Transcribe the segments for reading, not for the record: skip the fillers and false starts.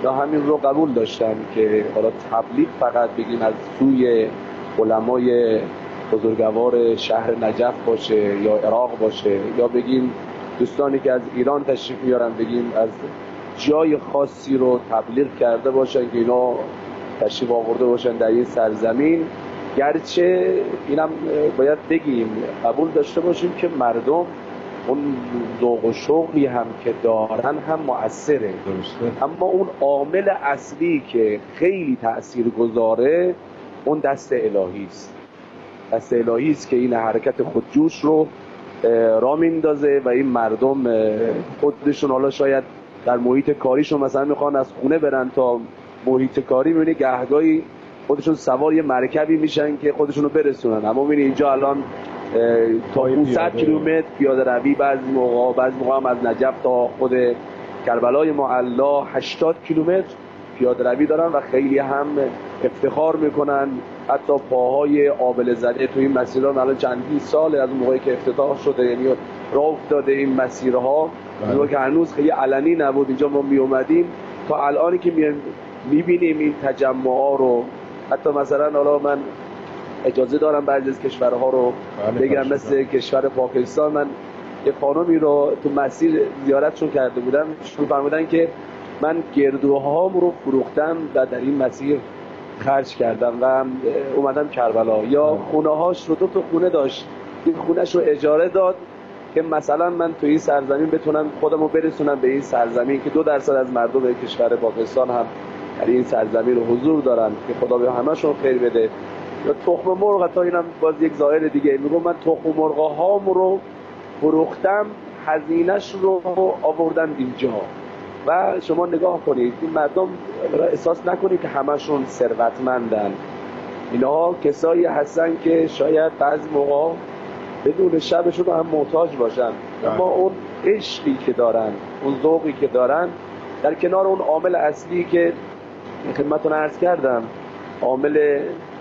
یا همین رو قبول داشتن که حالا تبلیغ فقط بگیم از سوی علمای بزرگوار شهر نجف باشه یا عراق باشه، یا بگیم دوستانی که از ایران تشریف میارن بگیم از جای خاصی رو تبلیغ کرده باشن که اینا تشریف آورده باشن در این سرزمین. گرچه اینم باید بگیم قبول داشته باشیم که مردم اون ذوق و شوقی هم که دارن هم مؤثره، اما اون عامل اصلی که خیلی تأثیر گذاره اون دست الهی است. دست الهی است که این حرکت خودجوش رو را میندازه و این مردم خودشون حالا شاید در محیط کاریشون مثلا میخوان از خونه برن تا محیط کاری، میبینی گهگاهی خودشون سوار یه مرکبی میشن که خودشون رو برسونن، اما میبینی اینجا الان تا 500 کیلومتر پیاده روی بعضی موقع هم از نجف تا خود کربلای معلا 80 کیلومتر پیاده روی دارن و خیلی هم افتخار میکنن. حتی پاهای آبله زده تو این مسیرها الان چندین سال از موقعی که افتتاح شده، یعنی راه افتاده این مسیرها که هنوز خیلی علنی نبود. اینجا ما می اومدیم تا الانی که میبینیم این تجمعها رو، حتی مثلا حالا من اجازه دارم بعضی از کشورها رو بگم، مثل کشور پاکستان من یه خانمی رو تو مسیر زیارتشون کرده بودم، شون فرمودن که من گردوهام رو فروختم و در این مسیر خرج کردم و اومدم کربلا. یا خونه هاش رو 2 تا خونه داشت، این خونهش رو اجاره داد که مثلا من تو این سرزمین بتونم خودم رو برسونم به این سرزمین که 2% از مردم کشور پاکستان هم در این سرزمین رو حضور دارن که خدا به همه‌شون خیر بده. یا تخم مرغ، تا اینم باز یک ظاهر دیگه، میگم من تخم مرغ‌هام رو فروختم، هزینه‌اش رو آوردم اینجا. و شما نگاه کنید این مردم احساس نکنید که همشون ثروتمندن، اینها کسایی هستن که شاید بعضی موقع بدون شبشون هم محتاج باشن، اما اون عشقی که دارن، اون ذوقی که دارن، در کنار اون عامل اصلی که خدمتتون عرض کردم، عامل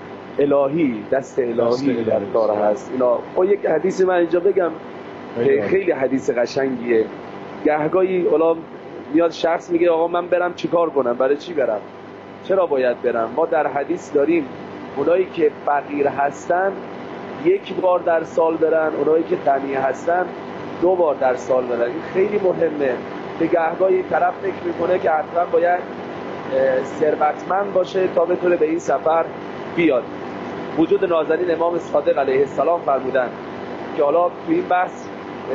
الهی، دست الهی در کار هست. اینا با یک حدیثی من اینجا بگم که خیلی حدیث قشنگیه. گهگاهی حالا میاد شخص میگه آقا من برم چیکار کنم؟ برای چی برم؟ چرا باید برم؟ ما در حدیث داریم اونایی که فقیر هستن 1 بار در سال برن، اونایی که غنی هستن 2 بار در سال برن. این خیلی مهمه که گهگاهی طرف فکر میکنه که حتما باید ثروتمند باشه تا بتونه به این سفر بیاد. وجود نازنین امام صادق علیه السلام فرمودن که حالا توی این بحث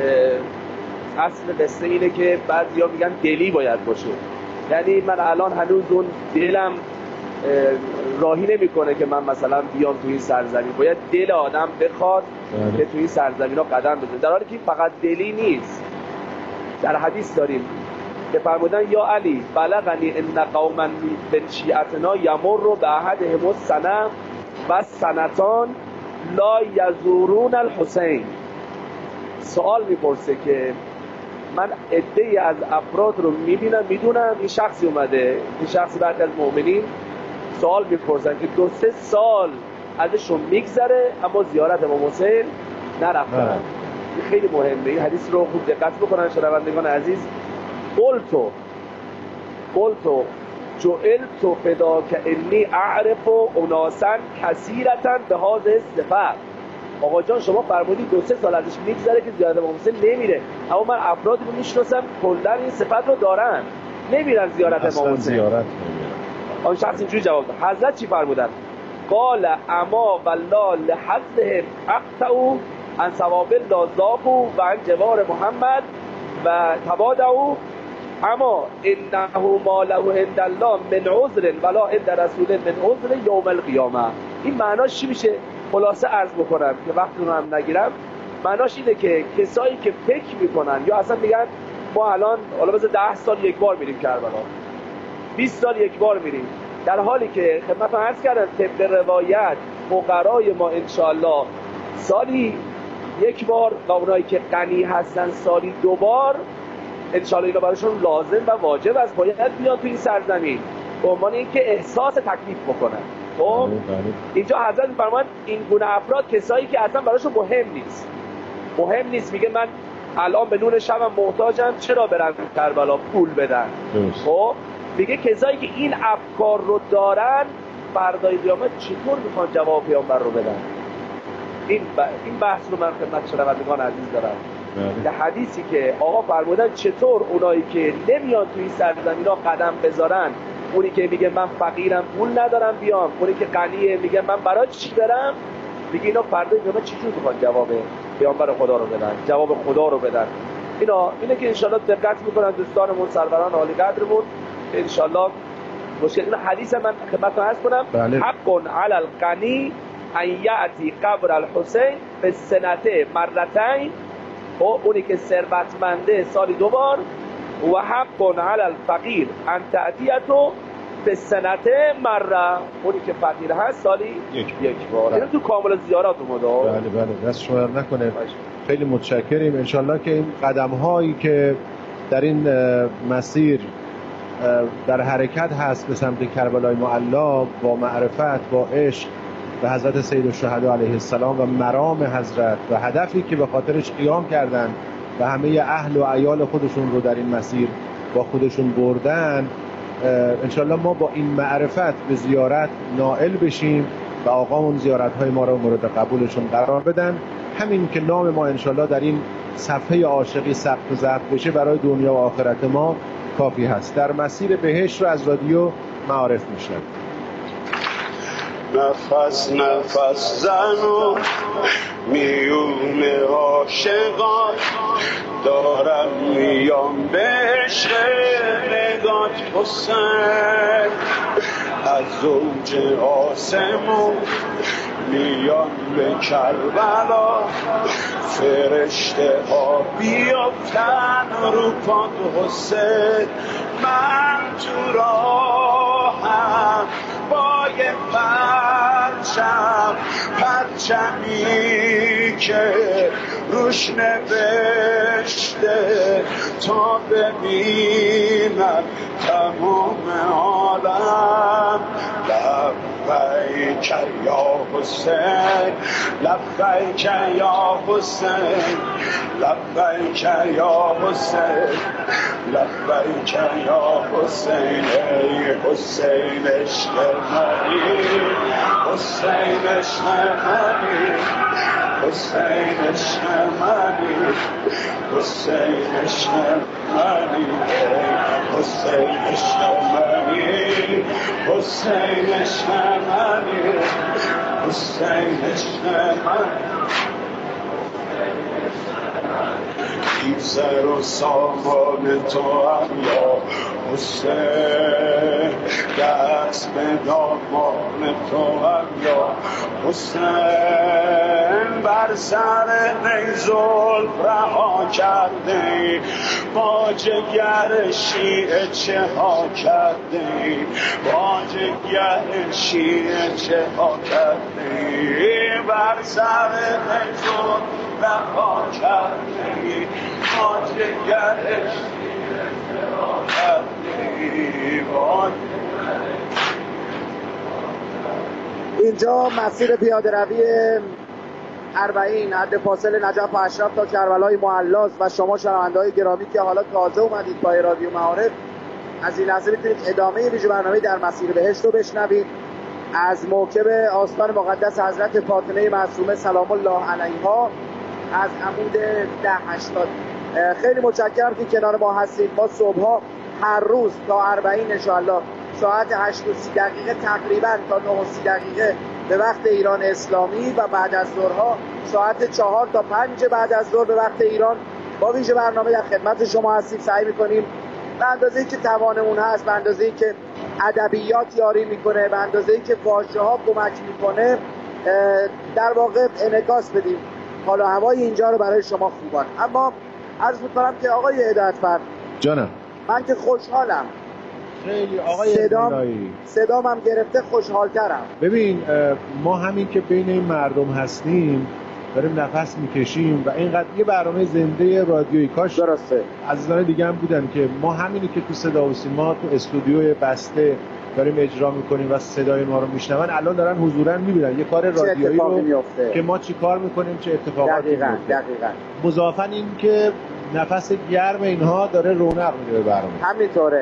اصل قصه اینه که بعضیا میگن دلی باید باشه، یعنی من الان هنوز اون دلم راهی نمیکنه که من مثلا بیام توی این سرزمین، باید دل آدم بخواد که توی این سرزمین ها قدم بزنه، در حالی که فقط دلی نیست. در حدیث داریم که فرمودن یا علی بلغنی ان قوما من شیعتنا یمر باحدهم السنه و سنتان لا یزورون الحسین. سوال میپرسه که من عده‌ای از افراد رو میدونم این شخصی اومده، این شخصی بعد از مؤمنین سوال میپرسن که 2-3 سال ازشون میگذره اما زیارت امام حسین نرفتن. این خیلی مهمه، این حدیث رو خوب دقت بکنن شنوندگان عزیز. قلتو جعلت فداک انی اعرف اناسا کثیرة به هذه الصفات. آقا جان شما فرمودید 2-3 سال ازش میگذره که زیارت امام حسین نمیره، اما من افرادی رو میشناسم کلا این صفت رو دارن، نمیرن زیارت امام حسین. آن شخص اینجوری جواب داد. حضرت چی فرمودن؟ قال اما والله لحظهم اقطعوا عن ثواب الله ذاقوا و عن جوار محمد و تبادعوا، اما انه ما له عند الله من عذر ولا عند رسول من عذر یوم القیامه. این معناش چی میشه؟ خلاصه عرض بکنم که وقتتون هم نگیرم. معناش اینه که کسایی که فکر میکنن یا اصلا میگن ما الان حالا مثلا 10 سال 1 بار میریم کربلا، 20 سال 1 بار میریم، در حالی که خدمتتون عرض کردم طبق روایت فقرای ما انشاءالله سالی 1 بار و اونایی که غنی هستن سالی 2 بار انشاءالله اینا براشون لازم و واجب است، باید بیان تو این سرزمین به عنوان اینکه احساس تکلیف بکنن. خب اینجا حضرت می‌فرمایند این گونه افراد کسایی که اصلا براشون مهم نیست، میگه من الان به نون شبم محتاجم، چرا برم کربلا پول بدن؟ خب میگه کسایی که این افکار رو دارن فردای قیامت چطور میخوان جواب پیامبر رو بدن؟ این بحث رو من خدمت شنوندگان عزیز دارم. در حدیثی که آقا فرمودن چطور اونایی که نمیان توی سرزمین ها قدم بذارن، اونی که میگه من فقیرم پول ندارم بیام، اونی که غنیه میگه من برای چی برم، میگه اینا فردای قیامت چجور میخوان جواب پیامبر خدا رو بدن، جواب خدا رو بدن؟ اینه که انشالله دقت میکنن دوستانمون سروران عالی قدرمون، انشالله مشکل. این حدیث من خدمتتون عرض کنم. حق علی الغنی ان یأتی قبر الحسین به سنته مرتین، و اونی که ثروتمنده سالی 2 بار، و حق علی الفقیر ان تأتیته به سنته مره، اونی که فقیر هست سالی 1 بار. این تو کامل زیارات اومده. بله دست شما نکنه. خیلی متشکریم. انشالله که این قدم هایی که در این مسیر در حرکت هست به سمت کربلای معلا، با معرفت، با عشق به حضرت سید الشهدا علیه السلام و مرام حضرت و هدفی که به خاطرش قیام کردن و همه اهل و عیال خودشون رو در این مسیر با خودشون بردن، انشالله ما با این معرفت به زیارت نائل بشیم و آقامون زیارت‌های ما رو مورد قبولشون قرار بدن. همین که نام ما انشالله در این صفحه عاشقی ثبت و ضبط بشه برای دنیا و آخرت ما کافی هست. در مسیر بهشت رو از رادیو معارف میشنم. نفس نفس زن و میون عاشقان، دارم میام به عشق نگات حسین، از اوج آسمون میان به کربلا، فرشته ها بیافتن رو پاد حسین، من تو راهم با یه پرچمی که روش نوشته تا ببینم تمام عالم، لبیک یا حسین، لبیک یا حسین، لبیک یا حسین، لبیک یا حسین، ای حسین عشق منی، حسین عشق منی، حسین عشق منی، حسین عشق منی، حسین عشق منی، حسین عشق منی، حسین عشق منی. این سر و سامان تو هم یا حسین، دست به دامان تو هم یا حسین، بر سر نیزل رها کرده ای، با جگر شیعه چه ها کرده ای، با جگر شیعه چه ها کرده ای، بر سر نیزل رها کرده ای، با جگر شیعه چه ها کرده ای، با اینجا مسیر پیاده روی 40 حد فاصل نجف و اشرف تا کربلای معلاست و شما شنونده‌های گرامی که حالا تازه اومدید با رادیو معارف، از این لحظه میتونید ادامه ویژه برنامه در مسیر بهشت رو بشنوید از موکب آستان مقدس حضرت فاطمه معصومه سلام الله علیها از عمود 1080. خیلی متشکرم که کنار ما هستید. ما صبح‌ها هر روز تا 40 ان شاءالله ساعت 8:30 تقریبا تا 9:30 به وقت ایران اسلامی و بعد از ظهرها ساعت 4 تا 5 بعد از ظهر به وقت ایران با ویژه برنامه در خدمت شما هستیم. سعی می‌کنیم به اندازه‌ای که توانمون هست، به اندازه‌ای که ادبیات یاری می‌کنه، به اندازه‌ای که واژه‌ها کمک می‌کنه، در واقع انعکاس بدیم حال و هوای اینجا رو برای شما خوبان. اما عرض می‌کنم که آقای هدایت‌فرد جانم، من که خوشحالم، خیلی آقای صدام هم گرفته، خوشحالترم. ببین ما همین که بین این مردم هستیم داریم نفس میکشیم و اینقدر یه برنامه زنده رادیویی، کاش درسته عزیزان دیگه هم بودن که ما همینی که تو صدا و سیما تو استودیوی بسته داریم اجرا میکنیم و صدای ما رو میشنون، الان دارن حضوراً میبینن یه کار رادیویی رو میفته که ما چی کار میکنیم، چه اتفاقاتی دقیقاً. مضافاً این که نفس گرم اینها داره رونق میده به برنامه. همینطوره.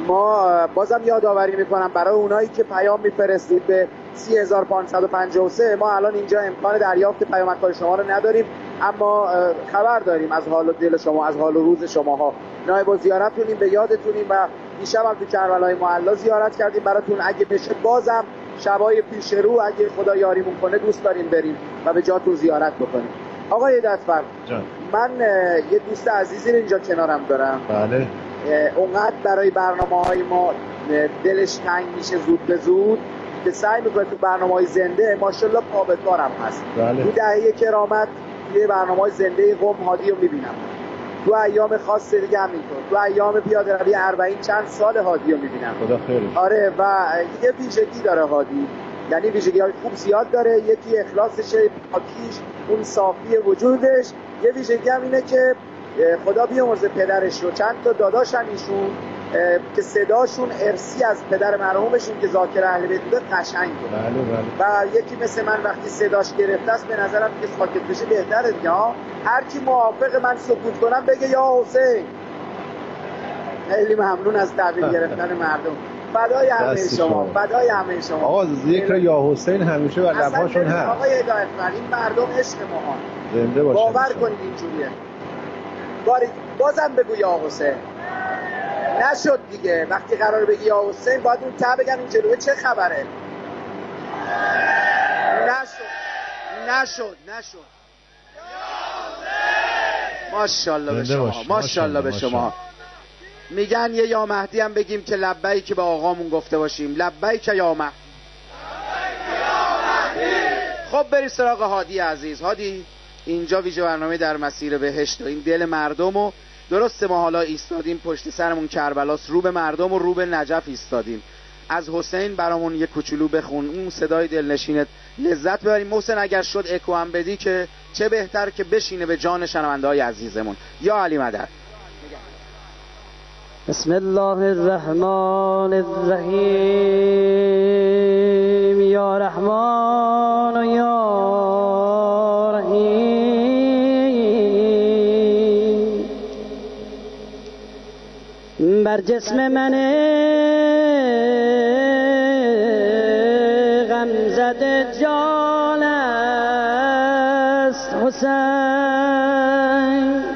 ما بازم یادآوری میکنم برای اونایی که پیام میفرستید به 30553 ما الان اینجا امکان دریافت پیامک‌های شما رو نداریم، اما خبر داریم از حال و دل شما، از حال و روز شماها. نایب الزیارتونیم، به یادتونیم و دیشب هم تو کربلای معلی زیارت کردیم براتون. اگه بشه بازم شبای پیش رو اگه خدا یاریمون کنه دوست داریم بریم و به جاتون زیارت بکنیم. آقای ددفر، من یه دوست عزیزی رو اینجا کنارم دارم. بله. اونقدر برای برنامه‌های ما دلش تنگ میشه زود به زود که سعی میکنه تو برنامه‌های زنده ماشاءالله پا به کارم هست. بله. تو دهه کرامت توی برنامه‌های زنده قم هادی رو میبینم، تو ایام خاص دیگه همینطور، تو ایام پیاده روی 40 چند سال هادی رو میبینم. خدا خیرش. آره، و یه ویژگی داره هادی، یعنی ویژگی‌های خوب زیاد داره. یکی اخلاصشه، پاکیش، اون صافی وجودش. یه ویژگی هم اینه که خدا بیامرزه پدرش رو، چند تا داداش هم ایشون که صداشون ارثی از پدر مرحومشون که ذاکر اهل بیت بوده قشنگ بود. بله. و یکی مثل من وقتی صداش گرفته است به نظرم که ساکت بشه بهتره دیگه. هر کی موافق من سکوت کنم بگه یا حسین. خیلی ممنون از تحویل گرفتن مردم. فدای همه شما، فدای همه شما. آقا ذکر یا حسین همیشه بر لب‌هاشون هست. آقای هدایتمند، این مردم عشق ما زنده باشه. باور کنید اینجوریه. بازم بگو یا حسین. نشد دیگه، وقتی قرار بگی یا حسین باید اون ته بگن این جلوه چه خبره. نشد ماشاءالله به شما، ماشاءالله به شما. میگن یه یا مهدی هم بگیم که لبیک که به آقامون گفته باشیم. لبیک یا مهدی. خب بریم سراغ هادی عزیز. هادی، اینجا ویژه برنامه در مسیر بهشت و این دل مردم و درسته ما حالا ایستادیم پشت سرمون کربلاس، رو به مردم و رو به نجف ایستادیم. از حسین برامون یه کوچولو بخون، اون صدای دلنشینت لذت ببریم. محسن اگر شد اکو هم بدی که چه بهتر که بشینه به جان شنونده‌های عزیزمون. یا علی مدد. بسم الله الرحمن الرحیم. یا رحمان و یا رحیم. بر جسم من غمزده جان است حسین،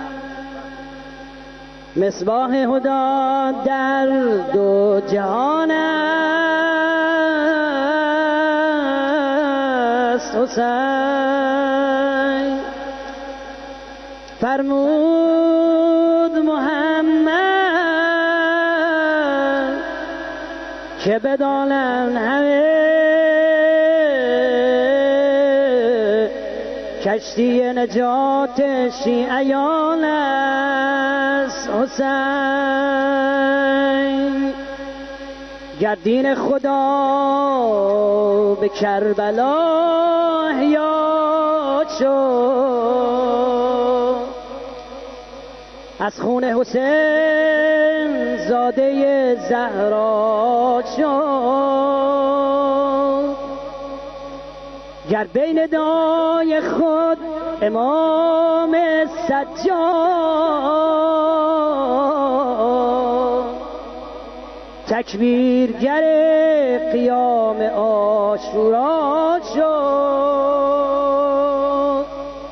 مصباح هدا در دو جهان است حسین. فرمود محمد که بدانن همه کشتی نجات شیعیان است حسین. گر دین خدا به کربلا احیا شد، از خون حسین زاده زهرا شد. گر بین دای خود امام سجاد، تکبیرگر قیام عاشورا شد.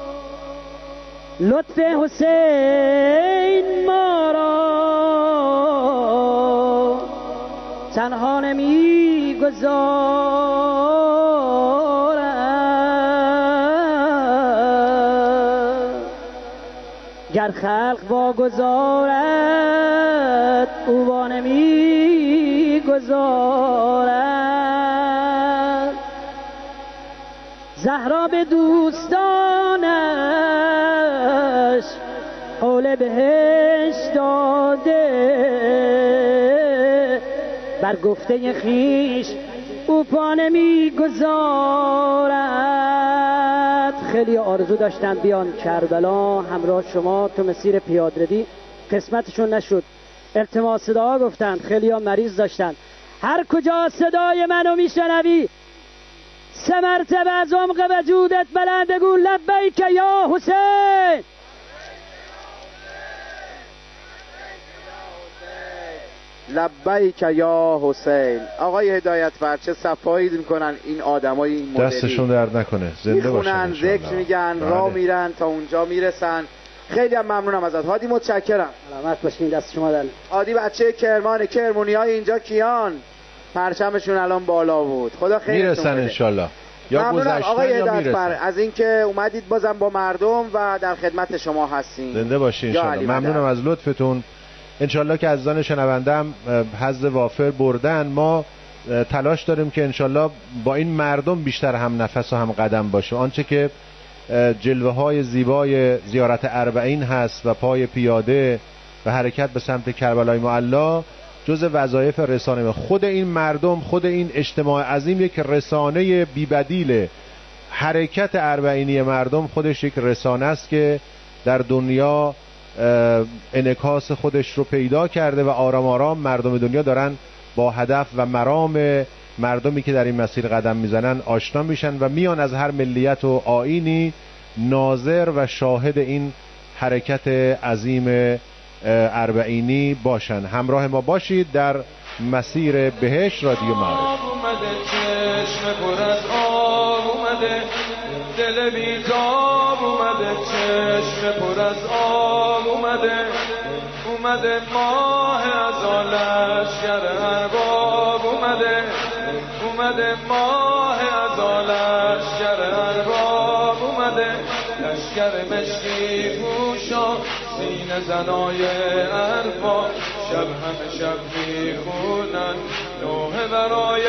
لطف حسین ما را تنها نمی گذارد، گر خلق با گذارد او با نمی گذارد. زهرا به دوستانش حول بهشت داده، بر گفته خیش او پا نمی گذارد. خیلی آرزو داشتن بیان کربلا همراه شما تو مسیر پیاده‌روی، قسمتشون نشد. التماس دعا گفتن، خیلی ها مریض داشتن. هر کجا صدای منو میشنوی 3 مرتبه از عمق وجودت بلند بگو لبیک یا حسین. لبیک یا حسین. آقای هدایتفر چه صفایی میکنن این آدمای این مدلی، دستشون درد نکنه، زنده باشن، ذکر میگن، راه میرن تا اونجا میرسن. خیلی هم ممنونم ازت هادی، متشکرم. سلامت باشین، دست شما در. هادی بچه کرمان، کرمونیای اینجا کیان پرچمشون الان بالا بود. خدا خیرتون میرسن بده. انشالله، یا گذشتن آقای یا هدایتفر میرسن. از اینکه اومدید بازم با مردم و در خدمت شما هستین. زنده باشین انشالله. ممنونم از لطفتون. انشالله که عزیزان شنوندم حظ وافر بردن. ما تلاش داریم که انشالله با این مردم بیشتر هم نفس و هم قدم باشه. آنچه که جلوه های زیبای زیارت اربعین هست و پای پیاده و حرکت به سمت کربلای معلی جز وظایف رسانه خود این مردم، خود این اجتماع عظیم یک رسانه بی‌بدیل. حرکت اربعینی مردم خودش یک رسانه است که در دنیا انعکاس خودش رو پیدا کرده و آرام آرام مردم دنیا دارن با هدف و مرام مردمی که در این مسیر قدم میزنن آشنا میشن و میان از هر ملیت و آیینی ناظر و شاهد این حرکت عظیم اربعینی باشن. همراه ما باشید در مسیر بهشت رادیو معارف. چشم پر از آب اومده، دل بیتاب اومده، چشم پر از آب اومده، اومده ماه از لشکر ارباب اومده، اومده ماه از لشکر ارباب اومده، لشکر مشکی پوشا سینه زنای ارباب، شب همه شب میخونن نوحه برای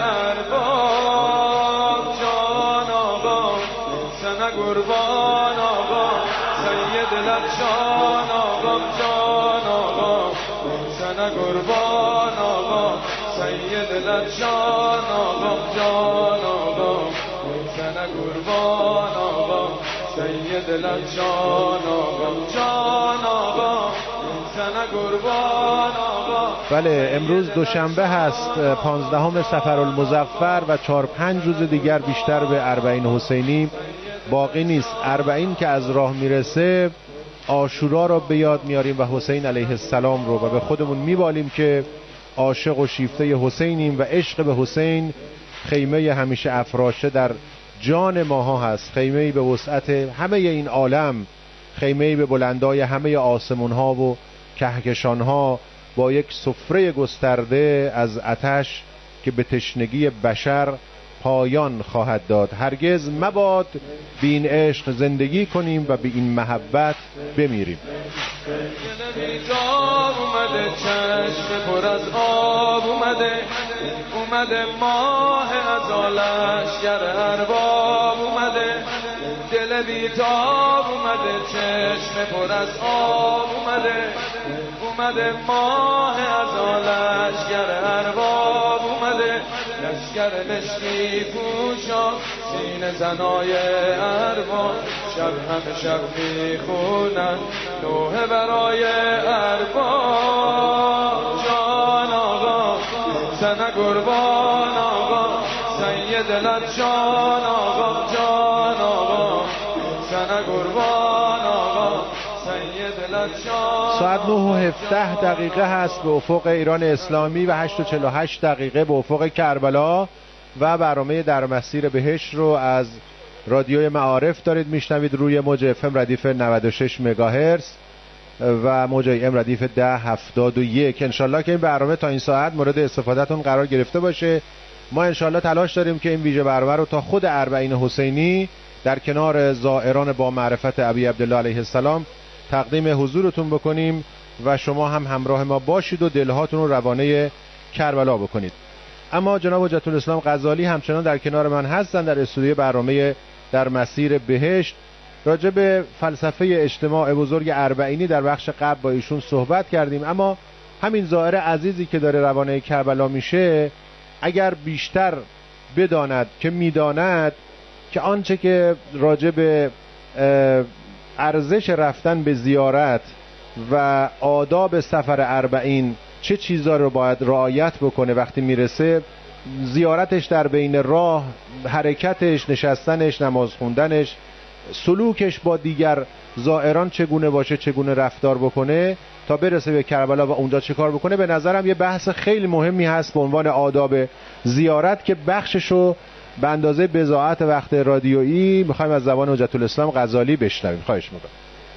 ارباب. جان آقا سنه قربان آقا سید لجان آقا، جان آقا سنه قربان آقا سید لجان آقا، جان آقا سنه قربان آقا سید لجان آقا، جان آقا سنه قربان آقا. بله امروز دوشنبه هست 15 صفرالمظفر و 4-5 روز دیگر بیشتر به اربعین حسینی باقی نیست. اربعین که از راه میرسه عاشورا رو به یاد میاریم و حسین علیه السلام رو و به خودمون میبالیم که عاشق و شیفته حسینیم و عشق به حسین خیمه همیشه افراشه در جان ماها هست، خیمه‌ای به وسعت همه این عالم، خیمه‌ای به بلندای همه آسمون ها و کهکشان ها با یک سفره گسترده از آتش که به تشنگی بشر پایان خواهد داد. هرگز مباد بی این عشق زندگی کنیم و به این محبت بمیریم. اومده چشم پر از آب اومده، اومده ماه از لشکر ارباب اومده، دل بیتاب اومده چشم پر از آب اومده، اومده ماه از لشکر ارباب اومده، لشکر مشکی پوشا سینه زنای ارباب، شب همه شب میخونن نوحه برای ارباب. جان آقا سنه قربان آقا سید لجان آقا، جان آقا سنه قربان آقا سید لجان. ساعت 9:17 هست به افق ایران اسلامی و 8:48 به افق کربلا و برنامه در مسیر بهشت رو از رادیوی معارف دارید میشنوید روی موج FM ردیف 96 مگاهرتز و موج AM ردیف 1071. انشالله که این برنامه تا این ساعت مورد استفادهتون قرار گرفته باشه. ما انشالله تلاش داریم که این ویژه برنامه رو تا خود اربعین حسینی در کنار زائران با معرفت ابی عبدالله علیه السلام تقدیم حضورتون بکنیم و شما هم همراه ما باشید و دلهاتون رو روانه کربلا بکنید. اما جناب حجت الاسلام غزالی همچنان در کنار من هستن در استودیو برنامه در مسیر بهشت. راجع به فلسفه اجتماع بزرگ اربعینی در بخش قبل با ایشون صحبت کردیم، اما همین زائر عزیزی که داره روانه کربلا میشه اگر بیشتر بداند که میداند که آنچه که راجع به ارزش رفتن به زیارت و آداب سفر اربعین چه چیزا رو باید رعایت بکنه وقتی میرسه، زیارتش در بین راه، حرکتش، نشستنش، نماز خوندنش، سلوکش با دیگر زائران چگونه باشه، چگونه رفتار بکنه تا برسه به کربلا و اونجا چه کار بکنه. به نظرم یه بحث خیلی مهمی هست به عنوان آداب زیارت که بخششو به اندازه بضاعت وقت رادیویی میخوایم از زبان حجت الاسلام غزالی بشنویم. خواهش میکنم.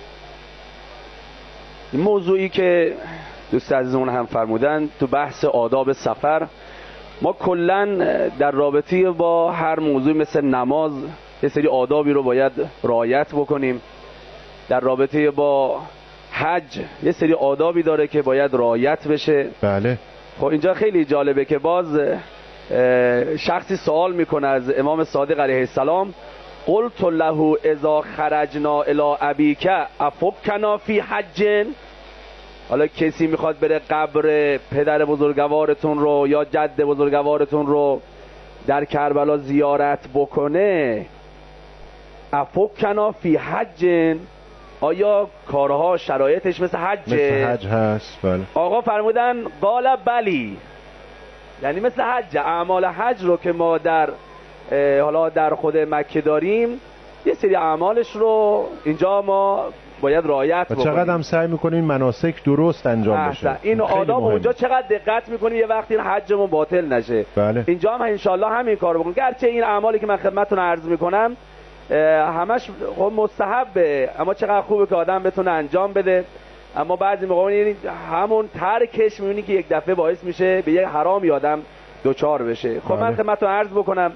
این موضوعی که دوست عزیزمون هم فرمودن تو بحث آداب سفر، ما کلا در رابطه با هر موضوع مثل نماز یه سری آدابی رو باید رعایت بکنیم. در رابطه با حج یه سری آدابی داره که باید رعایت بشه. بله. خب اینجا خیلی جالبه که باز شخصی سوال میکنه از امام صادق علیه السلام، قلت له اذا خرجنا الی ابیک افکنا فی حج. حالا کسی میخواد بره قبر پدر بزرگوارتون رو یا جد بزرگوارتون رو در کربلا زیارت بکنه، افکنا فی حج، آیا کارها شرایطش مثل حجه؟ مثل حج هست. بله. آقا فرمودن قال بلی، یعنی مثل حج. اعمال حج رو که ما حالا در خود مکه داریم، یه سری اعمالش رو اینجا ما باید رعایت بکنیم. چقدر هم سعی میکنیم مناسک درست انجام بشه. این آداب اونجا چقدر دقت میکنیم یه وقتی این حجمون باطل نشه. بله. اینجا هم انشالله همین کار بکنیم. گرچه این اعمالی که من خدمتتون عرض میکنم همش خب مستحبه، اما چقدر خوبه که آدم بتونه انجام بده. اما بعضی موقع همون ترکش میبینی که یک دفعه باعث میشه به یک حرامی آدم دوچار بشه. خب من خدمتتون عرض بکنم،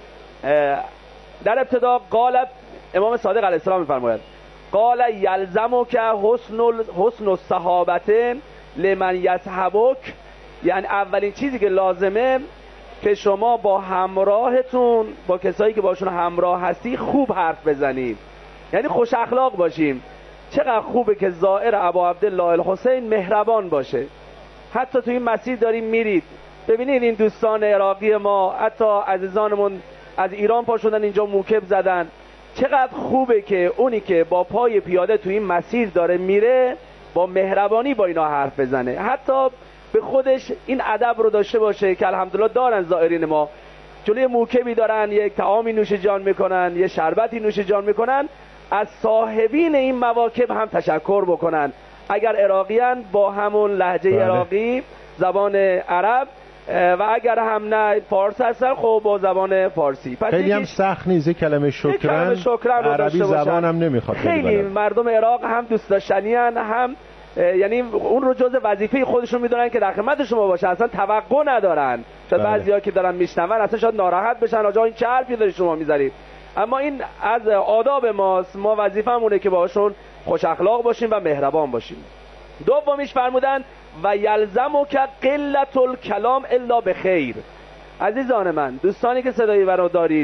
در ابتدا قال امام صادق علیه السلام میفرماید قال یلزمک حسن الصحابه لمن یصحبک، یعنی اولین چیزی که لازمه که شما با همراهتون، با کسایی که باشون همراه هستی خوب حرف بزنید، یعنی خوش اخلاق باشیم. چقدر خوبه که زائر ابا عبدالله الحسین مهربان باشه. حتی تو این مسیر داریم میرید، ببینید این دوستان عراقی ما، حتی عزیزانمون از ایران پا شدن اینجا موکب زدن، چقدر خوبه که اونی که با پای پیاده تو این مسیر داره میره با مهربانی با اینا حرف بزنه، حتی به خودش این ادب رو داشته باشه که الحمدلله دارن زائرین ما، جلوی موکبی دارن یک طعامی نوش جان میکنن، یه شربتی نوش جان میکنن، از صاحبین این مواکب هم تشکر بکنن. اگر عراقیان با همون لهجه عراقی، زبان عرب، و اگر هم نه فارس هستن خب با زبان فارسی. خیلی هم سخت نیست کلمه شکران عربی زبان هم نمیخواد. خیلی مردم عراق هم دوست داشتنی هن، هم یعنی اون رو جز وظیفه خودشون میدونن که در خدمت شما باشه، اصلا توقع ندارن. شاید بعضیا که دارن میشنون اصلا شاید ناراحت بشن، آجا این چه حرفی داری شما میذارید. اما این از آداب ماست، ما وظیفه‌مونه که باشون خوش اخلاق باشیم و مهربان باشیم. دومیش فرمودن و یلزمک قلت الکلام الا بخیر. عزیزان من، دوستانی که صدای منو دارید،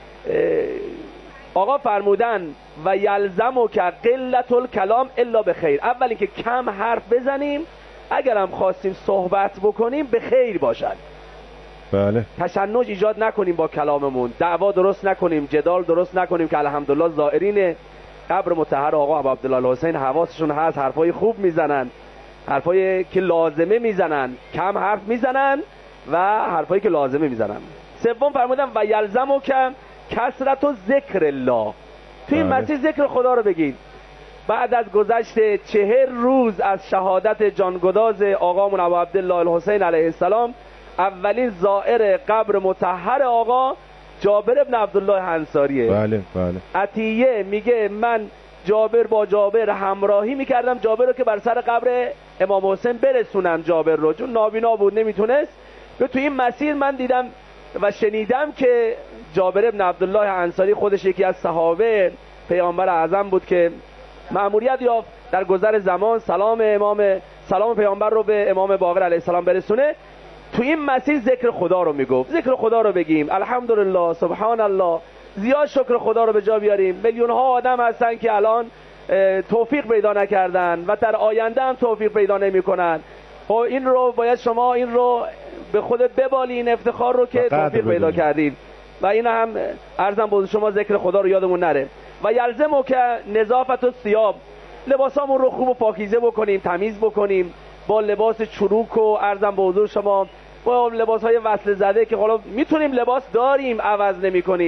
آقا فرمودن و یلزمک قلت الکلام الا بخیر. اولی که کم حرف بزنیم، اگرم خواستیم صحبت بکنیم به خیر باشد. بله. تشنج ایجاد نکنیم با کلاممون، دعوا درست نکنیم، جدال درست نکنیم که الحمدلله زائرین قبر مطهر آقا ابو عبدالله الحسین حواسشون هست، حرفای خوب میزنن، حرفایی که لازمه میزنن، کم حرف میزنن و حرفایی که لازمه میزنن. سوم فرمودن و یلزمک کثرت و ذکر الله. توی این مسیر ذکر خدا رو بگید. بعد از گذشت 40 روز از شهادت جانگداز آقامون ابو عبدالله الحسین علیه السلام، اولین زائر قبر مطهر آقا جابر ابن عبدالله انصاریه. بله بله. عطیه میگه من با جابر همراهی میکردم، جابر رو که بر سر قبر امام حسین برسونم، جابر رو چون نابینا بود نمیتونست. و تو این مسیر من دیدم و شنیدم که جابر ابن عبدالله انصاری خودش یکی از صحابه پیامبر اعظم بود که مأموریت یافت در گذر زمان سلام پیامبر رو به امام باقر علیه السلام برسونه. تو این مسیر ذکر خدا رو میگفت، ذکر خدا رو بگیم، الحمدلله، سبحان الله، زیاد شکر خدا رو به جا بیاریم. میلیون ها آدم هستن که الان توفیق پیدا نکردن و در آینده هم توفیق پیدا نمیکنن. خب این رو باید شما این رو به خودت ببالین، افتخار رو که توفیق پیدا کردید. و این هم عرضم بود شما ذکر خدا رو یادمون نره. و یلزمو که نظافت و ثياب، لباسامون رو خوب و پاکیزه بکنیم، تمیز بکنیم، با لباس چروک و عرضم به حضور شما با لباس‌های وصل زده که حالا میتونیم لباس داریم عوض نمی‌کنیم،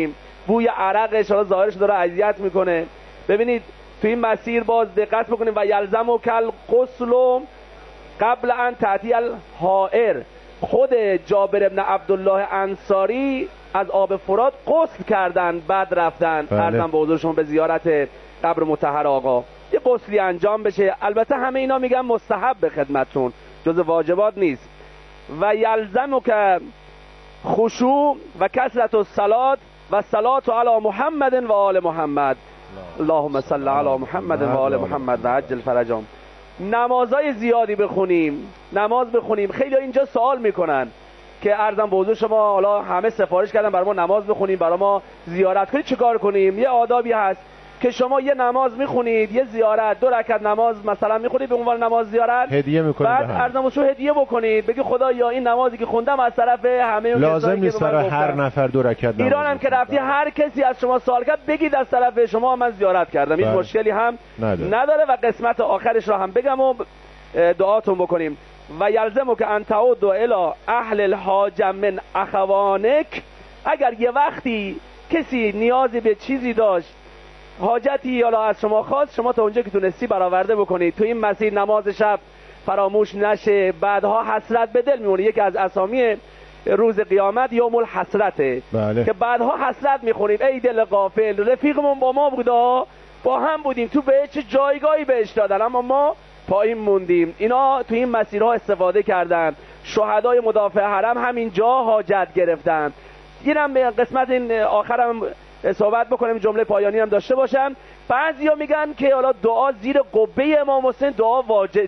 بوی عرقش حالا ظاهرش داره اذیت میکنه. ببینید تو این مسیر باز دقت بکنید و یلزم کل غسل قبل ان تأتی الحائر. خود جابر ابن عبدالله انصاری از آب فرات غسل کردن بعد رفتن. عرضم به حضور شما به زیارت قبر مطهر آقا یه غسلی انجام بشه. البته همه اینا میگن مستحب به خدمتتون، جز واجبات نیست. و یلزم که خشوع و کثرت الصلات و صلات علی محمد و آل محمد. اللهم صل علی محمد و آل محمد و عجل فرجهم. نمازهای زیادی بخونیم، نماز بخونیم. خیلی اینجا سوال میکنن که عرضم به حضور شما حالا همه سفارش کردن برای ما نماز بخونیم، برای ما زیارت کنید، چیکار کنیم؟ یه آدابی هست که شما یه نماز میخونید، یه زیارت 2 رکعت نماز مثلا میخونید به عنوان نماز زیارت، هدیه میکنید، بعد عرضم شو هدیه بکنید، بگی خدا یا این نمازی که خوندم از طرف همه اون لازم کسایی نیست که برای هر نفر 2 رکعت نماز. ایران هم که رفتی هر کسی از شما سوال کرد بگید از طرف شما من زیارت کردم، هیچ مشکلی هم نداره. و قسمت آخرش رو هم بگم و دعاتون بکنیم. و یلزمو که ان تعود الی اهل الحاجه من اخوانک. اگر یه وقتی کسی نیازی به چیزی داشت، حاجتی یا از شما خواست، شما تا اونجا که تونستی برآورده بکنید. تو این مسیر نماز شب فراموش نشه، بعدها حسرت به دل میمونه. یکی از اسامی روز قیامت یوم الحسرته. که بعدها حسرت میخوریم ای دل غافل، رفیقمون با ما بودا، با هم بودیم، تو به چه جایگاهی بهش دادن اما ما پایین موندیم. اینا تو این مسیرها استفاده کردن. شهدای مدافع حرم همینجا حاجت گرفتن. اینم به قسمت این آخرم صحبت بکنیم، جمله پایانی هم داشته باشم. بعضیا میگن که حالا دعا زیر قبه امام حسین دعا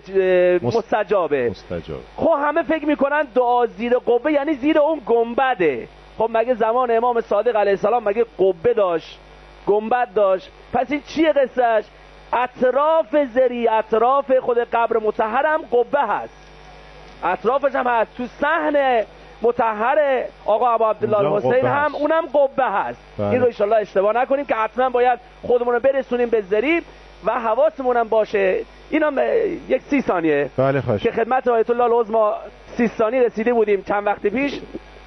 مستجابه. خب همه فکر میکنن دعا زیر قبه یعنی زیر اون گنبده. خب مگه زمان امام صادق علیه السلام مگه قبه داشت، گنبد داشت؟ پس این چیه قصهش؟ اطراف زری، اطراف خود قبر مطهر هم قبه هست، اطرافش هم هست. تو صحن مطهر آقا ابو عبدالله الحسین هم اونم قبه هست. این رو ان شاءالله اشتباه نکنیم که حتما باید خودمون رو برسونیم به زری و حواسمون هم باشه. اینم یک 30 ثانیه که خدمت آیت الله العظما 30 ثانیه رسیده بودیم چند وقت پیش.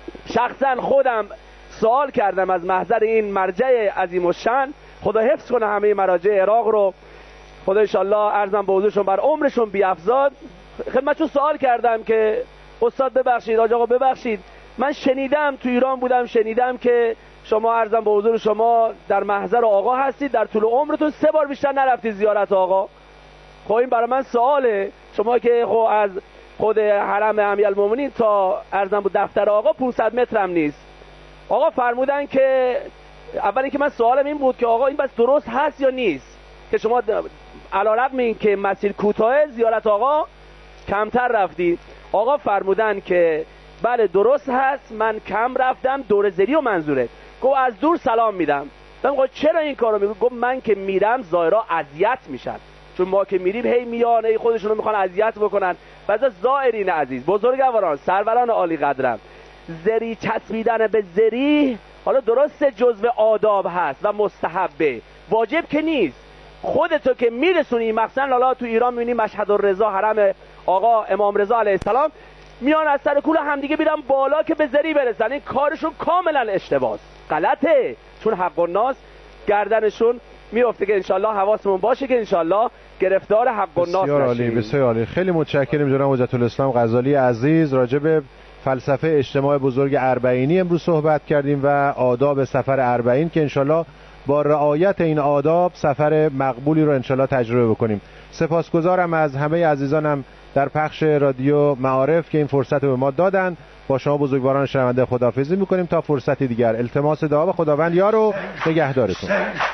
شخصا خودم سوال کردم از محضر این مرجع عظیم الشان، خدا حفظ کنه همه مراجع عراق رو، خدا ان شاءالله عرضم به حضورشون بر عمرشون بیافزاد. خدمتشون سوال کردم که استاد ببخشید، آقا ببخشید، من شنیدم تو ایران بودم، شنیدم که شما عرضم به حضور شما در محضر آقا هستید، در طول عمرتون 3 بار بیشتر نرفتید زیارت آقا. خب این برای من سواله، شما که خب از خود حرم امیرالمومنین تا عرضم به دفتر آقا 500 متر هم نیست. آقا فرمودن که اولی که من سوالم این بود که آقا این بس درست هست یا نیست که شما علیرغم این که مسیر کوتاه زیارت آقا کمتر رفتی؟ آقا فرمودن که بله درست هست، من کم رفتم، دور زری و منظوره. گفت از دور سلام میدم. گفتم چرا این کارو میگی؟ گفت من که میرم زائرها اذیت میشن، چون ما که میریم هی میان هی خودشونو میخوان اذیت بکنن. پس زائرین عزیز، بزرگواران، سروران عالی قدرم، زری چسبیدن به زری حالا درسته جزو آداب هست و مستحبه، واجب که نیست. خودتو که میرسونی، مثلا لالا تو ایران میبینی مشهد الرضا حرم آقا امام رضا علیه السلام، میان از سر کوله همدیگه بیرن بالا که به زری برسن. این کارشون کاملا اشتباهه، غلطه، چون حق الناس گردنشون میفته. که انشالله حواسمون باشه که انشالله گرفتار حق الناس نشیم. بسیار عالی، بسیار عالی. خیلی متشکرم جناب حجت الاسلام غزالی عزیز. راجع به فلسفه اجتماع بزرگ اربعینی امروز صحبت کردیم و آداب سفر اربعین که انشالله با رعایت این آداب سفر مقبولی رو انشالله تجربه بکنیم. سپاسگزارم از همه عزیزانم در پخش رادیو معارف که این فرصت رو به ما دادن. با شما بزرگواران شنونده خداحافظی میکنیم تا فرصتی دیگر. التماس دعا به خداوند یار و نگهدارتون.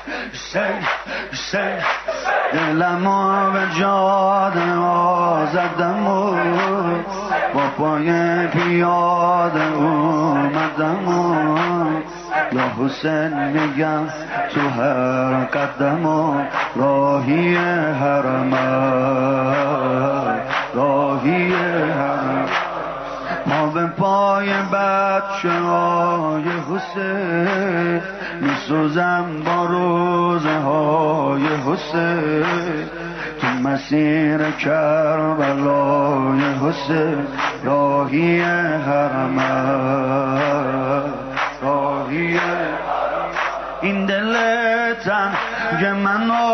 دلمو به جاده آزدم و با پای پیاده اومدم و یا حسین میگم تو هر قدم و راهی حرم، راهی حرم. ما به پای بچه های حسین میسوزم با روزه های حسین، تو مسیر کربلای حسین راهی حرم، راهی حرم. رنگ من